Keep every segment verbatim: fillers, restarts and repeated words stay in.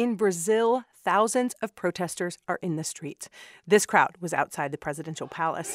In Brazil, thousands of protesters are in the streets. This crowd was outside the presidential palace.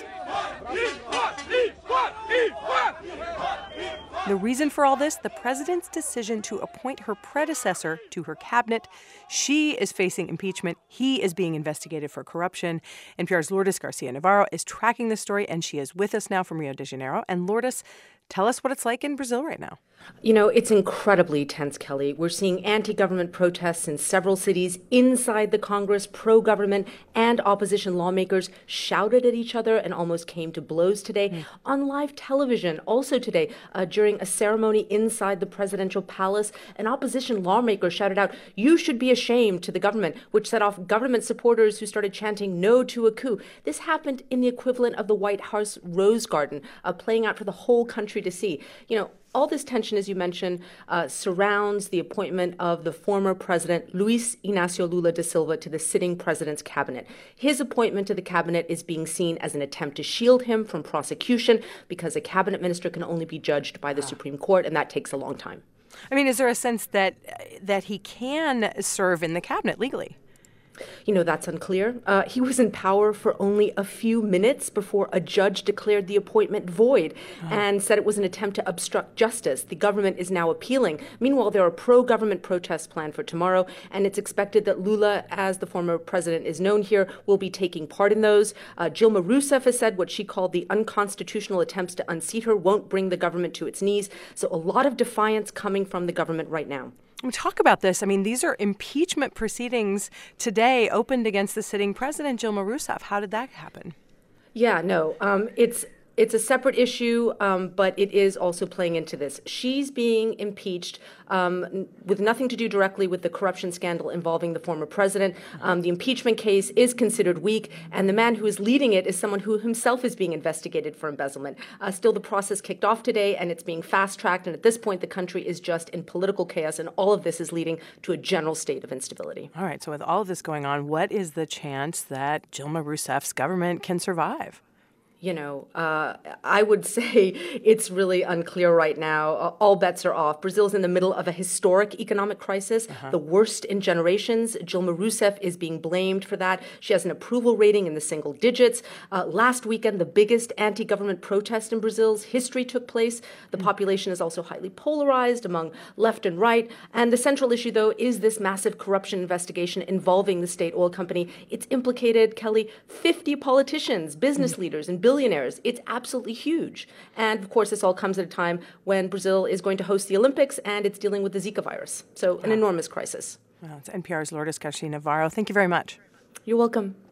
The reason for all this, the president's decision to appoint her predecessor to her cabinet. She is facing impeachment. He is being investigated for corruption. N P R's Lourdes Garcia Navarro is tracking this story, and she is with us now from Rio de Janeiro. And Lourdes, tell us what it's like in Brazil right now. You know, it's incredibly tense, Kelly. We're seeing anti-government protests in several cities inside the Congress. Pro-government and opposition lawmakers shouted at each other and almost came to blows today. Mm. On live television, also today, uh, during a ceremony inside the presidential palace, an opposition lawmaker shouted out, "You should be ashamed," to the government, which set off government supporters who started chanting "No to a coup." This happened in the equivalent of the White House Rose Garden, uh, playing out for the whole country to see. You know, all this tension, as you mentioned, uh, surrounds the appointment of the former president, Luiz Inácio Lula da Silva, to the sitting president's cabinet. His appointment to the cabinet is being seen as an attempt to shield him from prosecution because a cabinet minister can only be judged by the ah. Supreme Court, and that takes a long time. I mean, is there a sense that that he can serve in the cabinet legally? You know, that's unclear. Uh, he was in power for only a few minutes before a judge declared the appointment void oh. and said it was an attempt to obstruct justice. The government is now appealing. Meanwhile, there are pro-government protests planned for tomorrow, and it's expected that Lula, as the former president is known here, will be taking part in those. Uh, Dilma Rousseff has said what she called the unconstitutional attempts to unseat her won't bring the government to its knees. So a lot of defiance coming from the government right now. We talk about this. I mean, these are impeachment proceedings today opened against the sitting president, Dilma Rousseff. How did that happen? Yeah, no, um, it's It's a separate issue, um, but it is also playing into this. She's being impeached um, with nothing to do directly with the corruption scandal involving the former president. Um, the impeachment case is considered weak, and the man who is leading it is someone who himself is being investigated for embezzlement. Uh, still, the process kicked off today, and it's being fast-tracked, and at this point, the country is just in political chaos, and all of this is leading to a general state of instability. All right, so with all of this going on, what is the chance that Dilma Rousseff's government can survive? You know, uh, I would say it's really unclear right now. Uh, all bets are off. Brazil's in the middle of a historic economic crisis, uh-huh. the worst in generations. Dilma Rousseff is being blamed for that. She has an approval rating in the single digits. Uh, last weekend, the biggest anti-government protest in Brazil's history took place. The mm-hmm. population is also highly polarized among left and right. And the central issue, though, is this massive corruption investigation involving the state oil company. It's implicated, Kelly, fifty politicians, business mm-hmm. leaders, and billionaires. It's absolutely huge. And of course, this all comes at a time when Brazil is going to host the Olympics and it's dealing with the Zika virus. So an wow. enormous crisis. Well, it's N P R's Lourdes Garcia Navarro. Thank you very much. You're welcome.